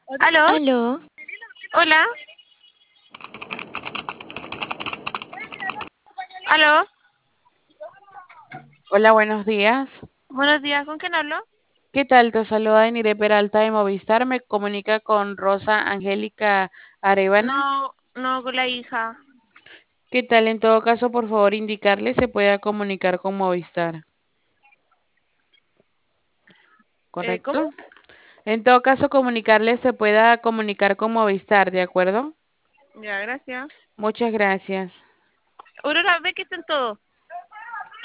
¿Aló? Aló, Hola. ¿Aló? Hola, buenos días. Buenos días, ¿con quién hablo? ¿Qué tal? Te saluda Enire Peralta de Movistar. Me comunica con Rosa Angélica Arevana. No, no, con la hija. ¿Qué tal? En todo caso, por favor, indicarle se pueda comunicar con Movistar. ¿Cómo? ¿Correcto? En todo caso, comunicarle se pueda comunicar con Movistar, ¿de acuerdo? Ya, gracias. Muchas gracias. Aurora, ve que está en todo.